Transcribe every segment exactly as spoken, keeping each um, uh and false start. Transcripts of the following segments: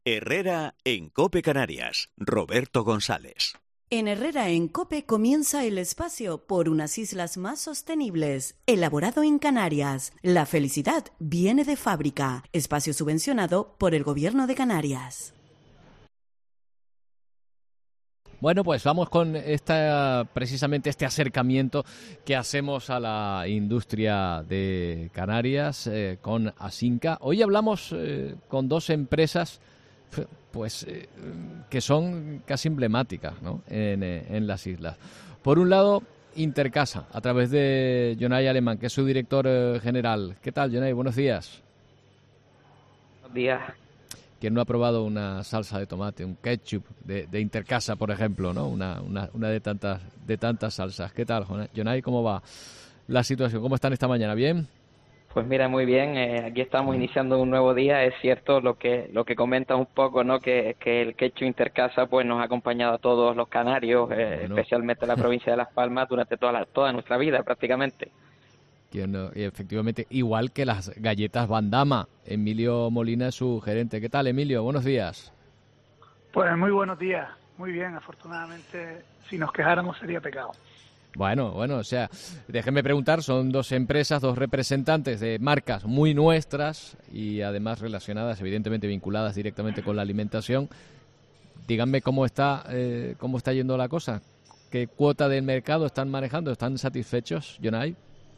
Herrera en COPE Canarias. Roberto González. En Herrera en COPE comienza el espacio por unas islas más sostenibles, elaborado en Canarias. La felicidad viene de fábrica. Espacio subvencionado por el Gobierno de Canarias. Bueno, pues vamos con esta, precisamente este acercamiento que hacemos a la industria de Canarias eh, con Asinca. Hoy hablamos eh, con dos empresas pues eh, que son casi emblemáticas, ¿no? en, eh, en las islas. Por un lado, Intercasa, a través de Jonay Alemán, que es su director eh, general. ¿Qué tal, Jonay? Buenos días. Buenos días. ¿Quién no ha probado una salsa de tomate, un ketchup de, de Intercasa, por ejemplo, ¿no? Una, una, una de tantas de tantas salsas. ¿Qué tal, Jonay? ¿Cómo va la situación? ¿Cómo están esta mañana? ¿Bien? Pues mira, muy bien. Eh, aquí estamos iniciando un nuevo día. Es cierto lo que lo que comentas un poco, ¿no? Que, que el ketchup Intercasa pues nos ha acompañado a todos los canarios, eh, bueno. especialmente a la provincia de Las Palmas, durante toda la, toda nuestra vida prácticamente. Y efectivamente, igual que las galletas Bandama. Emilio Molina es su gerente. ¿Qué tal, Emilio? Buenos días. Pues muy buenos días. Muy bien, afortunadamente, si nos quejáramos sería pecado. Bueno, bueno, o sea, déjenme preguntar, son dos empresas, dos representantes de marcas muy nuestras y además relacionadas, evidentemente vinculadas directamente con la alimentación. Díganme cómo está, eh, cómo está yendo la cosa. ¿Qué cuota del mercado están manejando? ¿Están satisfechos, Jonay?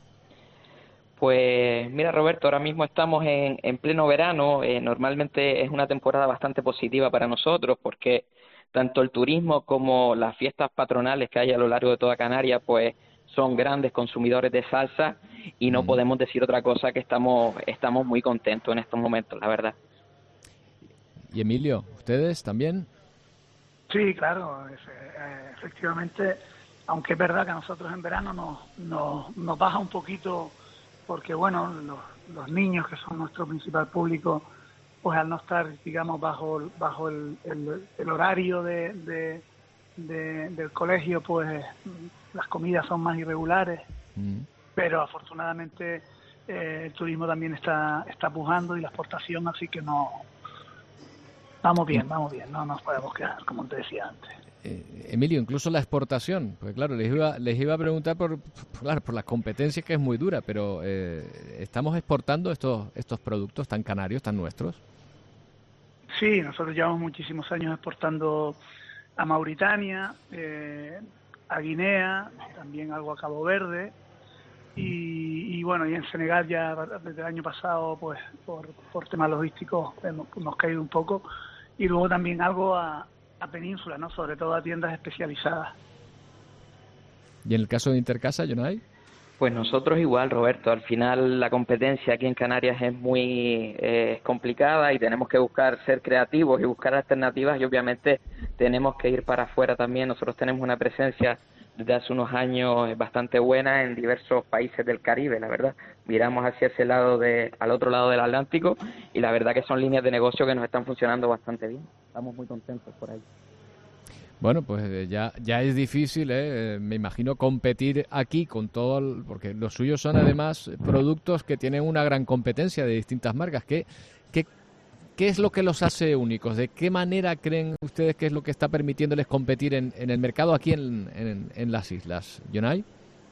Pues mira, Roberto, ahora mismo estamos en, en pleno verano. Eh, normalmente es una temporada bastante positiva para nosotros porque tanto el turismo como las fiestas patronales que hay a lo largo de toda Canarias pues son grandes consumidores de salsa y no mm. podemos decir otra cosa que estamos estamos muy contentos en estos momentos, la verdad. ¿Y Emilio, ustedes también? Sí, claro, efectivamente, aunque es verdad que a nosotros en verano nos, nos, nos baja un poquito porque, bueno, los, los niños, que son nuestro principal público, pues al no estar, digamos, bajo bajo el, el, el horario de, de, de, del colegio, pues las comidas son más irregulares. Mm. Pero afortunadamente eh, el turismo también está, está pujando y la exportación, así que no... Vamos bien, vamos bien, no nos podemos quedar, como te decía antes. Eh, Emilio, incluso la exportación, pues claro, les iba les iba a preguntar por, por claro, por la competencia, que es muy dura, pero eh, ¿estamos exportando estos estos productos tan canarios, tan nuestros? Sí, nosotros llevamos muchísimos años exportando a Mauritania, eh, a Guinea, también algo a Cabo Verde, y, y bueno, y en Senegal ya desde el año pasado, pues por, por temas logísticos hemos, hemos caído un poco, y luego también algo a a Península, ¿no? Sobre todo a tiendas especializadas. ¿Y en el caso de Intercasa, Jonay? Pues nosotros igual, Roberto. Al final la competencia aquí en Canarias es muy eh, complicada y tenemos que buscar ser creativos y buscar alternativas y obviamente tenemos que ir para afuera también. Nosotros tenemos una presencia desde hace unos años bastante buena en diversos países del Caribe, la verdad. Miramos hacia ese lado, de, al otro lado del Atlántico, y la verdad que son líneas de negocio que nos están funcionando bastante bien. Estamos muy contentos por ahí. Bueno, pues ya ya es difícil, ¿eh? Me imagino competir aquí con todo, el, porque los suyos son además productos que tienen una gran competencia de distintas marcas. ¿Qué, qué, qué es lo que los hace únicos? ¿De qué manera creen ustedes que es lo que está permitiéndoles competir en, en el mercado aquí en, en, en las islas? ¿Jonay?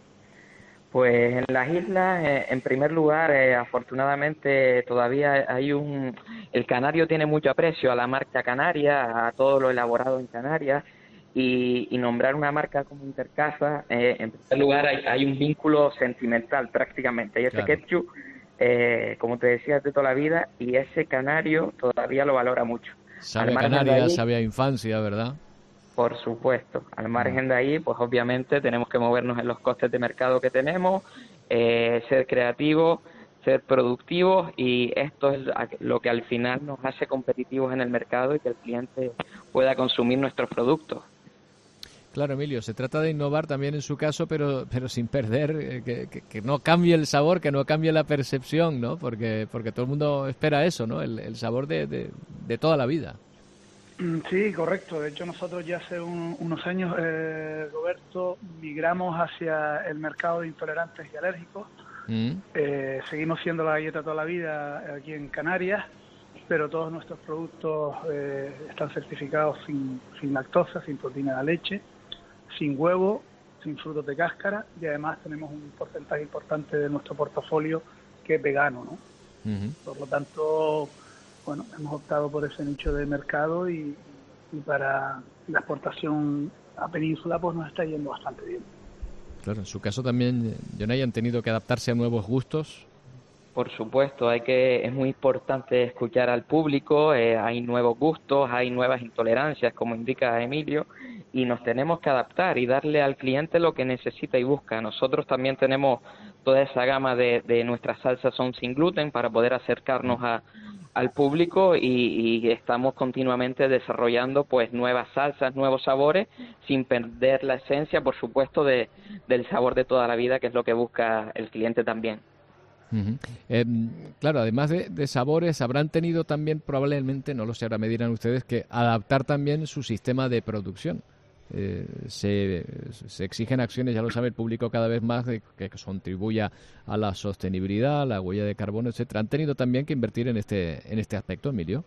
Pues en las islas, eh, en primer lugar, eh, afortunadamente todavía hay un... El canario tiene mucho aprecio a la marca canaria, a todo lo elaborado en Canarias, y, y nombrar una marca como Intercasa, eh, en primer lugar hay, hay un vínculo sentimental prácticamente, y ese claro. ketchup, eh, como te decía, es de toda la vida, y ese canario todavía lo valora mucho. Sabe a Canarias, sabe a infancia, ¿verdad? Por supuesto. Al margen de ahí, pues obviamente tenemos que movernos en los costes de mercado que tenemos, eh, ser creativos, ser productivos, y esto es lo que al final nos hace competitivos en el mercado y que el cliente pueda consumir nuestros productos. Claro, Emilio, se trata de innovar también en su caso, pero pero sin perder, eh, que, que, que no cambie el sabor, que no cambie la percepción, ¿no? Porque porque todo el mundo espera eso, ¿no? El, el sabor de, de, de toda la vida. Sí, correcto. De hecho, nosotros ya hace un, unos años, eh, Roberto, migramos hacia el mercado de intolerantes y alérgicos. Mm. Eh, seguimos siendo la galleta toda la vida aquí en Canarias, pero todos nuestros productos eh, están certificados sin, sin lactosa, sin proteína de la leche, sin huevo, sin frutos de cáscara, y además tenemos un porcentaje importante de nuestro portafolio que es vegano, ¿no? Uh-huh. Por lo tanto, bueno, hemos optado por ese nicho de mercado y, y para la exportación a Península pues nos está yendo bastante bien. Claro, en su caso también, Jonay, ¿han tenido que adaptarse a nuevos gustos? Por supuesto, hay que es muy importante escuchar al público, eh, hay nuevos gustos, hay nuevas intolerancias, como indica Emilio, y nos tenemos que adaptar y darle al cliente lo que necesita y busca. Nosotros también tenemos toda esa gama de, de nuestras salsas son sin gluten para poder acercarnos a, al público y, y estamos continuamente desarrollando pues nuevas salsas, nuevos sabores, sin perder la esencia, por supuesto, de, del sabor de toda la vida, que es lo que busca el cliente también. Uh-huh. Eh, claro, además de, de sabores, habrán tenido también probablemente, no lo sé, ahora me dirán ustedes, que adaptar también su sistema de producción. Eh, se, se exigen acciones, ya lo sabe el público cada vez más, de que contribuya a la sostenibilidad, a la huella de carbono, etcétera. ¿Han tenido también que invertir en este en este aspecto, Emilio?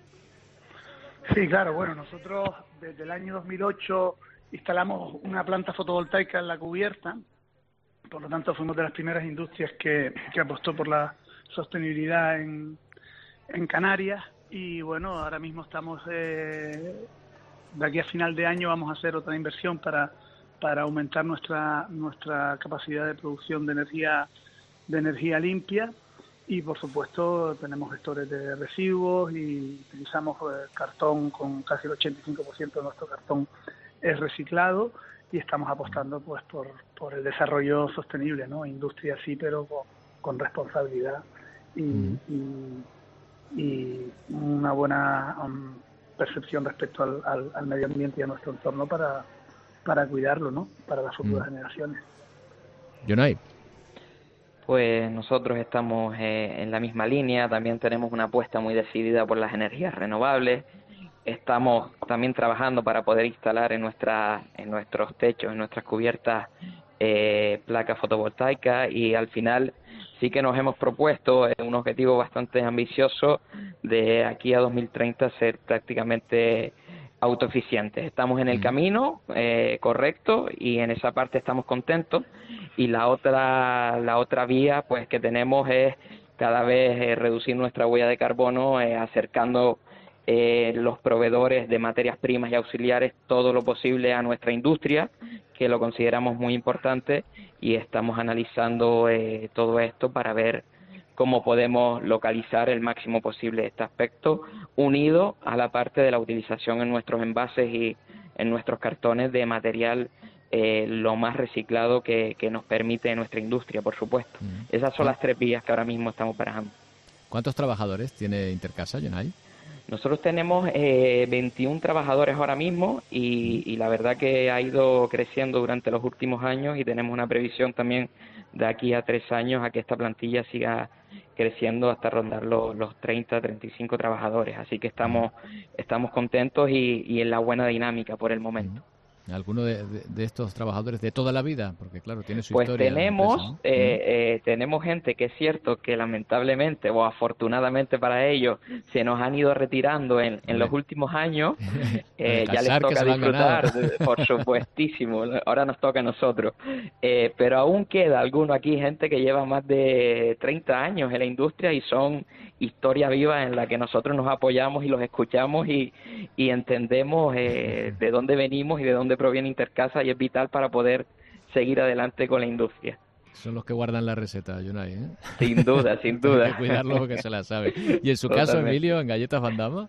Sí, claro. Bueno, nosotros desde el año dos mil ocho instalamos una planta fotovoltaica en la cubierta. Por lo tanto, fuimos de las primeras industrias que, que apostó por la sostenibilidad en, en Canarias y bueno, ahora mismo estamos, eh, de aquí a final de año vamos a hacer otra inversión para, para aumentar nuestra nuestra capacidad de producción de energía de energía limpia y por supuesto tenemos gestores de residuos y utilizamos eh, cartón con casi el ochenta y cinco por ciento de nuestro cartón es reciclado. Y estamos apostando pues por, por el desarrollo sostenible, ¿no? Industria sí, pero con, con responsabilidad y, mm. y, y una buena um, percepción respecto al, al, al medio ambiente y a nuestro entorno para, para cuidarlo, ¿no? Para las futuras mm. generaciones. Jonay. Pues nosotros estamos eh, en la misma línea, también tenemos una apuesta muy decidida por las energías renovables. Estamos también trabajando para poder instalar en nuestra, en nuestros techos, en nuestras cubiertas, eh, placas fotovoltaicas y al final sí que nos hemos propuesto eh, un objetivo bastante ambicioso de aquí a dos mil treinta ser prácticamente autoeficientes. Estamos en el camino eh, correcto y en esa parte estamos contentos y la otra, la otra vía pues que tenemos es cada vez eh, reducir nuestra huella de carbono eh, acercando Eh, los proveedores de materias primas y auxiliares todo lo posible a nuestra industria, que lo consideramos muy importante y estamos analizando eh, todo esto para ver cómo podemos localizar el máximo posible este aspecto unido a la parte de la utilización en nuestros envases y en nuestros cartones de material eh, lo más reciclado que, que nos permite nuestra industria, por supuesto. Mm. Esas son las tres vías que ahora mismo estamos barajando. ¿Cuántos trabajadores tiene Intercasa, Jonay? Nosotros tenemos eh, veintiún trabajadores ahora mismo y, y la verdad que ha ido creciendo durante los últimos años y tenemos una previsión también de aquí a tres años a que esta plantilla siga creciendo hasta rondar los, los treinta, treinta y cinco trabajadores. Así que estamos estamos contentos y, y en la buena dinámica por el momento. ¿Alguno de, de, de estos trabajadores de toda la vida? Porque claro, tiene su pues historia. Pues tenemos, empresa, ¿no? eh, eh, tenemos gente que es cierto que lamentablemente o afortunadamente para ellos se nos han ido retirando en, en los últimos años. Eh, ya les toca disfrutar, por supuestísimo. Ahora nos toca a nosotros. Eh, pero aún queda alguno aquí, gente que lleva más de treinta años en la industria y son historia viva en la que nosotros nos apoyamos y los escuchamos y, y entendemos eh, de dónde venimos y de dónde proviene Intercasa y es vital para poder seguir adelante con la industria. Son los que guardan la receta, Jonay, ¿eh? Sin duda, sin duda. Hay que cuidarlo porque se la sabe. ¿Y en su Totalmente. caso, Emilio, en Galletas Van Damme?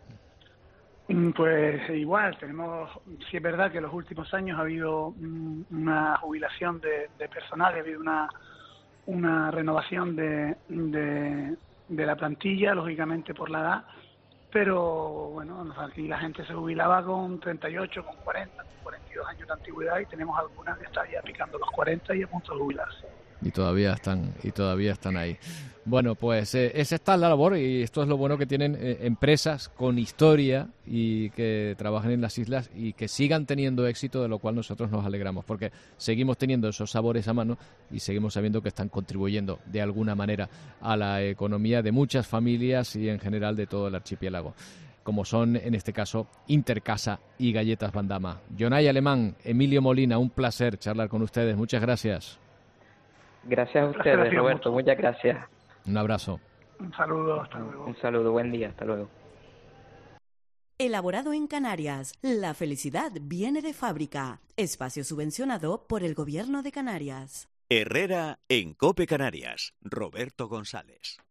Pues igual, tenemos, sí es verdad que en los últimos años ha habido una jubilación de, de personal, ha habido una, una renovación de, de, de la plantilla, lógicamente por la edad, pero bueno, aquí la gente se jubilaba con treinta y ocho, con cuarenta, con cuarenta y dos años de antigüedad y tenemos algunas que están ya picando los cuarenta y a punto de jubilarse. Y todavía están y todavía están ahí. Bueno, pues eh, esa está la labor y esto es lo bueno que tienen eh, empresas con historia y que trabajan en las islas y que sigan teniendo éxito, de lo cual nosotros nos alegramos, porque seguimos teniendo esos sabores a mano y seguimos sabiendo que están contribuyendo de alguna manera a la economía de muchas familias y en general de todo el archipiélago, como son en este caso Intercasa y Galletas Bandama. Jonay Alemán, Emilio Molina, un placer charlar con ustedes. Muchas gracias. Gracias a ustedes, Gracias, Roberto, mucho. muchas gracias. Un abrazo. Un saludo, hasta luego. Un saludo, buen día, hasta luego. Elaborado en Canarias, la felicidad viene de fábrica. Espacio subvencionado por el Gobierno de Canarias. Herrera en COPE Canarias. Roberto González.